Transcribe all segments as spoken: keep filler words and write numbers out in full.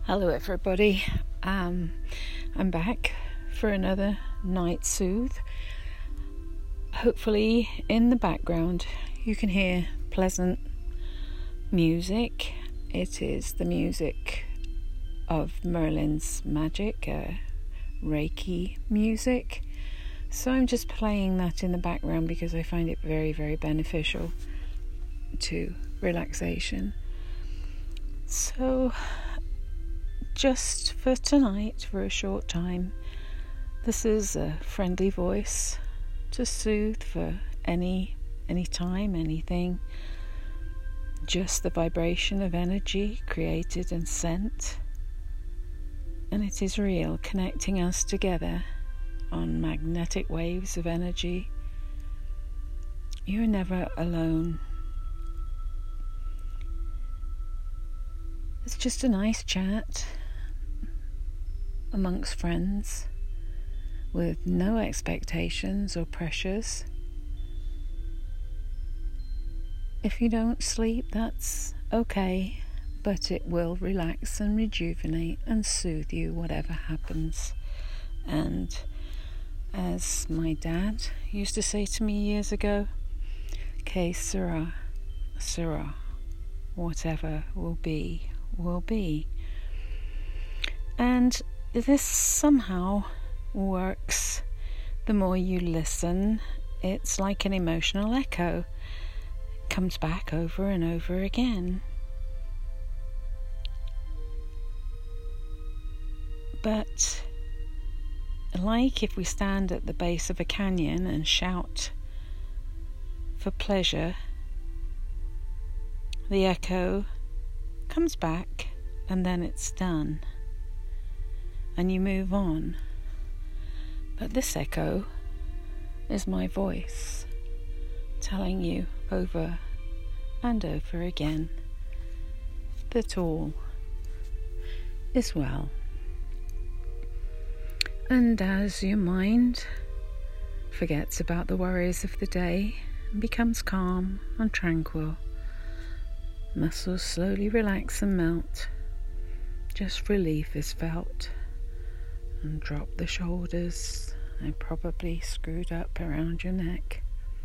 Hello everybody, um, I'm back for another night soothe. Hopefully in the background you can hear pleasant music. It is the music of Merlin's magic, uh, Reiki music. So I'm just playing that in the background because I find it very, very beneficial to relaxation. So just for tonight, for a short time, this is a friendly voice to soothe for any any time, anything. Just the vibration of energy created and sent, and it is real, connecting us together on magnetic waves of energy. You're never alone. It's just a nice chat amongst friends with no expectations or pressures. If you don't sleep, that's okay, but it will relax and rejuvenate and soothe you, whatever happens. And as my dad used to say to me years ago, que sera, sera, whatever will be, will be. And this somehow works. The more you listen, it's like an emotional echo. It comes back over and over again. But like if we stand at the base of a canyon and shout for pleasure, the echo comes back and then it's done. And you move on. But this echo is my voice telling you over and over again that all is well. And as your mind forgets about the worries of the day and becomes calm and tranquil, muscles slowly relax and melt. Just relief is felt. And drop the shoulders. They're probably screwed up around your neck.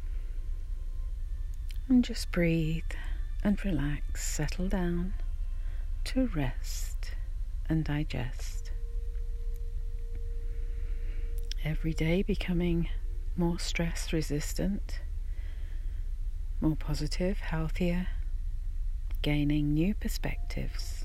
And just breathe and relax, settle down to rest and digest. Every day becoming more stress resistant, more positive, healthier, gaining new perspectives.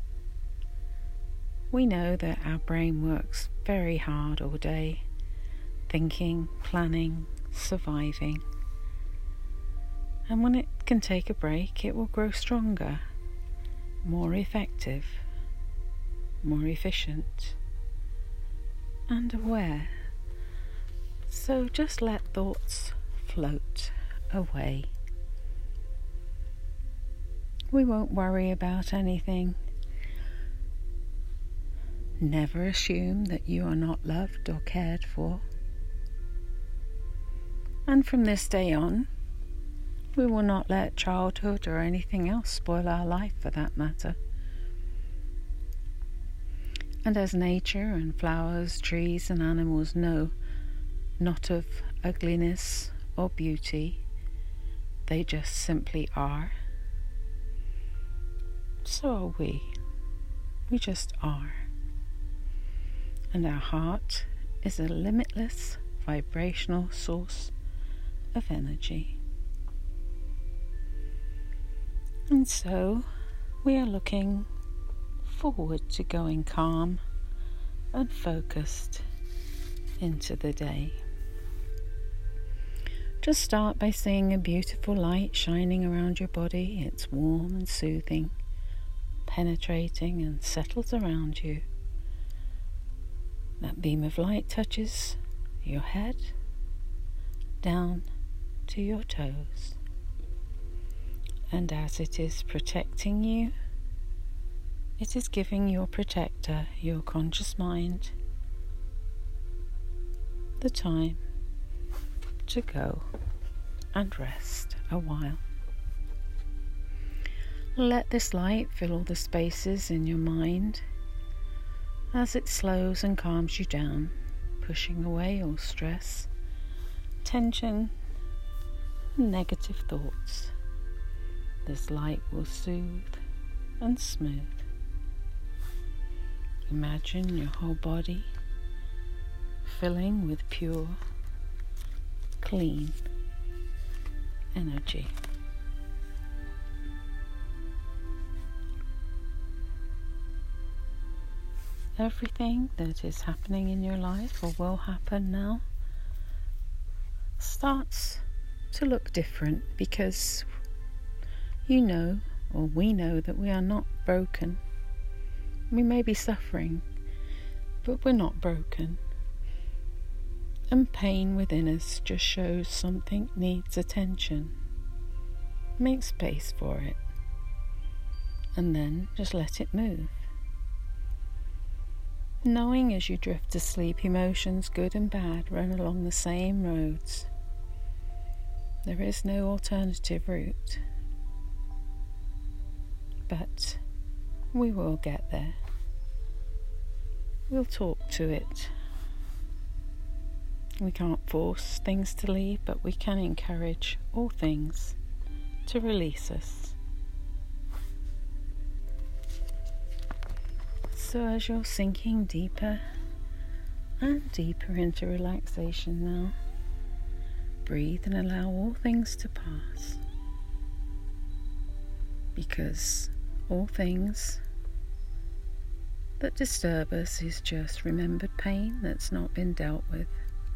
We know that our brain works very hard all day, thinking, planning, surviving. And when it can take a break, it will grow stronger, more effective, more efficient, and aware. So just let thoughts float away. We won't worry about anything. Never assume that you are not loved or cared for. And from this day on, we will not let childhood or anything else spoil our life, for that matter. And as nature and flowers, trees and animals know not of ugliness or beauty, they just simply are. So are we. We just are. And our heart is a limitless vibrational source of energy. And so we are looking forward to going calm and focused into the day. Just start by seeing a beautiful light shining around your body. It's warm and soothing, penetrating and settles around you. That beam of light touches your head down to your toes. And as it is protecting you, it is giving your protector, your conscious mind, the time to go and rest a while. Let this light fill all the spaces in your mind, as it slows and calms you down, pushing away all stress, tension, and negative thoughts. This light will soothe and smooth. Imagine your whole body filling with pure, clean energy. Everything that is happening in your life or will happen now starts to look different because you know, or we know, that we are not broken. We may be suffering, but we're not broken. And pain within us just shows something needs attention. Make space for it, and then just let it move. Knowing as you drift to sleep, emotions, good and bad, run along the same roads. There is no alternative route. But we will get there. We'll talk to it. We can't force things to leave, but we can encourage all things to release us. So as you're sinking deeper and deeper into relaxation now, breathe and allow all things to pass. Because all things that disturb us is just remembered pain that's not been dealt with.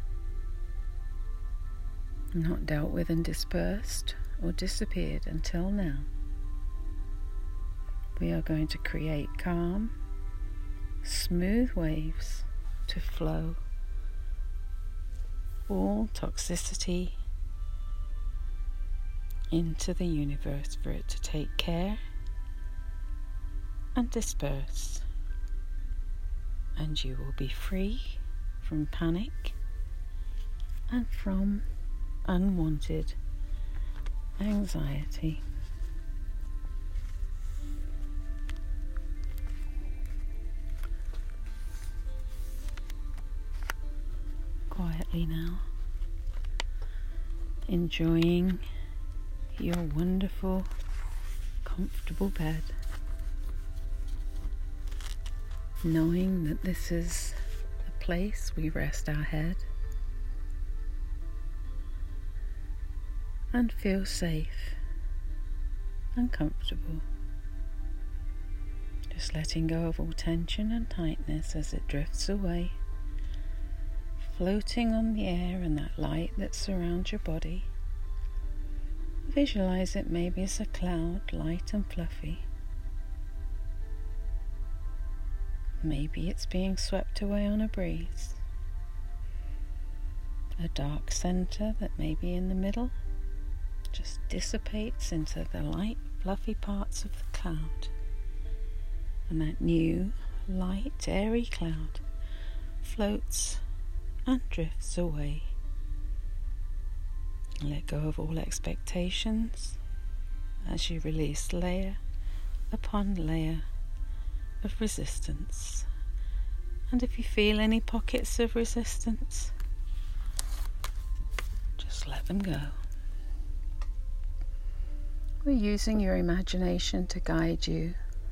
Not dealt with and dispersed or disappeared until now. We are going to create calm, smooth waves to flow all toxicity into the universe for it to take care and disperse, and you will be free from panic and from unwanted anxiety. Quietly now, enjoying your wonderful, comfortable bed, knowing that this is a place we rest our head and feel safe and comfortable. Just letting go of all tension and tightness as it drifts away, floating on the air and that light that surrounds your body. Visualize it maybe as a cloud, light and fluffy. Maybe it's being swept away on a breeze. A dark center that may be in the middle just dissipates into the light, fluffy parts of the cloud. And that new, light, airy cloud floats and drifts away. Let go of all expectations as you release layer upon layer of resistance. And if you feel any pockets of resistance, just let them go. We're using your imagination to guide you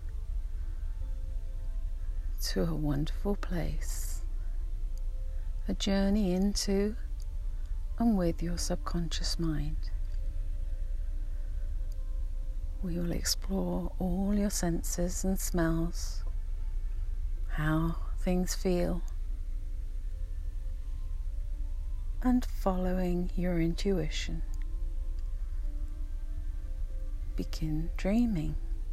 to a wonderful place, a journey into and with your subconscious mind. We will explore all your senses and smells, how things feel, and following your intuition. Begin dreaming.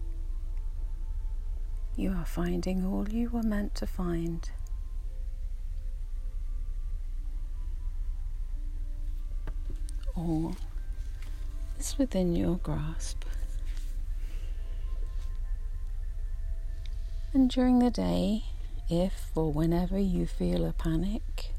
You are finding all you were meant to find. All is within your grasp. And during the day, if or whenever you feel a panic,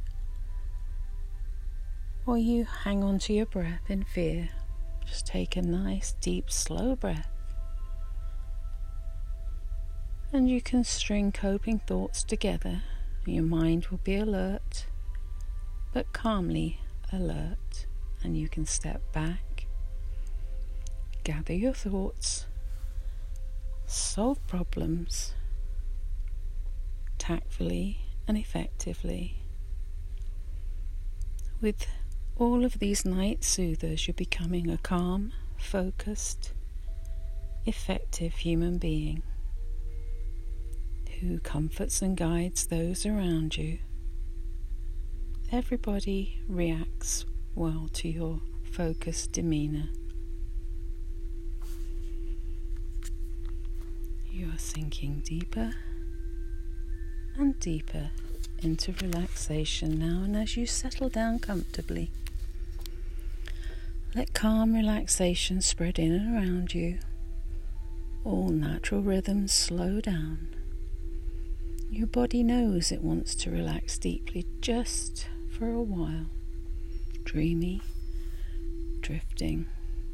or you hang on to your breath in fear, just take a nice, deep, slow breath And you can string coping thoughts together. Your mind will be alert, but calmly alert. And you can step back, gather your thoughts, solve problems tactfully and effectively. With all of these night soothers, you're becoming a calm, focused, effective human being who comforts and guides those around you. Everybody reacts well to your focused demeanor. You are sinking deeper and deeper into relaxation now, and as you settle down comfortably, let calm relaxation spread in and around you. All natural rhythms slow down. Your body knows it wants to relax deeply just for a while. Dreamy, drifting.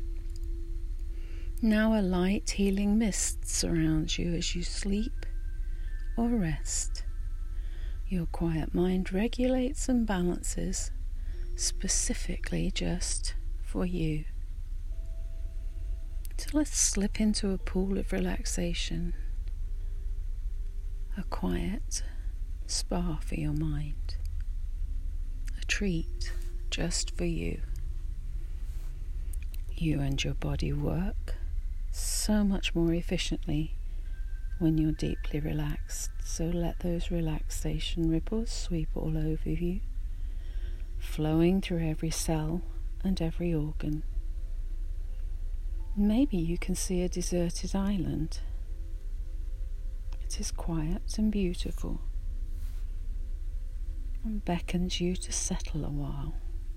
Now a light healing mist surrounds you as you sleep or rest. Your quiet mind regulates and balances specifically just for you. So let's slip into a pool of relaxation, a quiet spa for your mind, a treat just for you. You and your body work so much more efficiently when you're deeply relaxed. So let those relaxation ripples sweep all over you, flowing through every cell and every organ. Maybe you can see a deserted island. It is quiet and beautiful and beckons you to settle a while.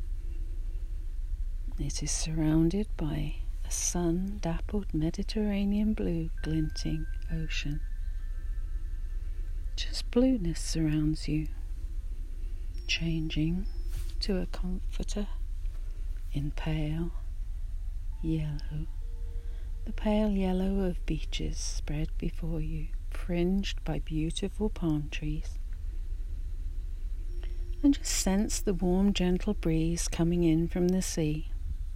It is surrounded by a sun-dappled Mediterranean blue glinting ocean. Just blueness surrounds you, changing to a comforter in pale yellow. The pale yellow of beaches spread before you, fringed by beautiful palm trees. And just sense the warm, gentle breeze coming in from the sea.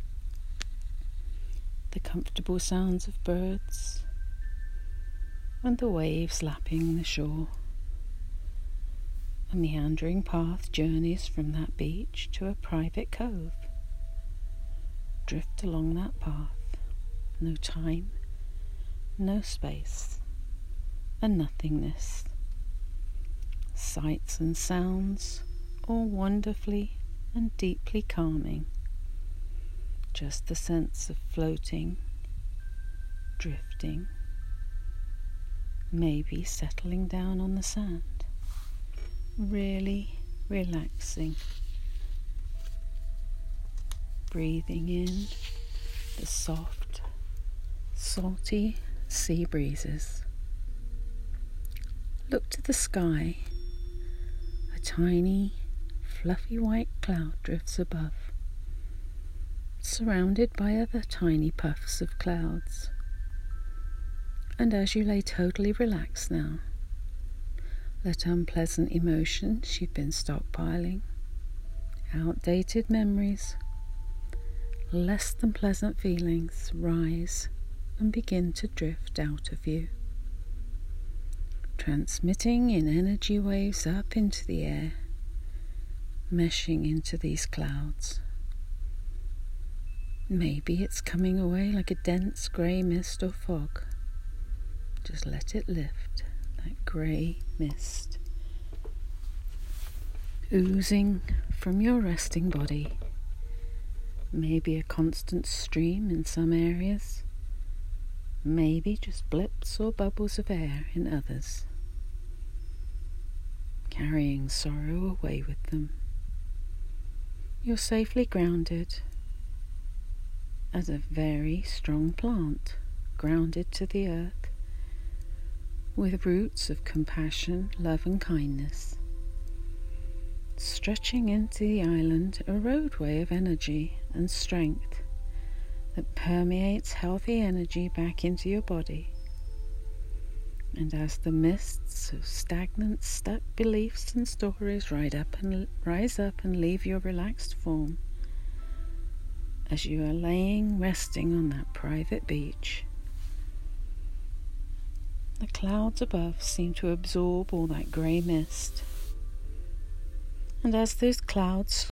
The comfortable sounds of birds and the waves lapping the shore. A meandering path journeys from that beach to a private cove. Drift along that path. No time, no space, and nothingness. Sights and sounds, all wonderfully and deeply calming. Just the sense of floating, drifting, maybe settling down on the sand. Really relaxing. Breathing in the soft, salty sea breezes. Look to the sky. A tiny, fluffy white cloud drifts above, surrounded by other tiny puffs of clouds. And as you lay totally relaxed now, let unpleasant emotions you've been stockpiling, outdated memories, less than pleasant feelings rise and begin to drift out of you, transmitting in energy waves up into the air, meshing into these clouds. Maybe it's coming away like a dense grey mist or fog. Just let it lift, that grey mist, oozing from your resting body. Maybe a constant stream in some areas, maybe just blips or bubbles of air in others, carrying sorrow away with them. You're safely grounded as a very strong plant, grounded to the earth, with roots of compassion, love and kindness, stretching into the island a roadway of energy and strength that permeates healthy energy back into your body And as the mists of stagnant, stuck beliefs and stories rise up and rise up and leave your relaxed form, as you are laying resting on that private beach, the clouds above seem to absorb all that grey mist, and as those clouds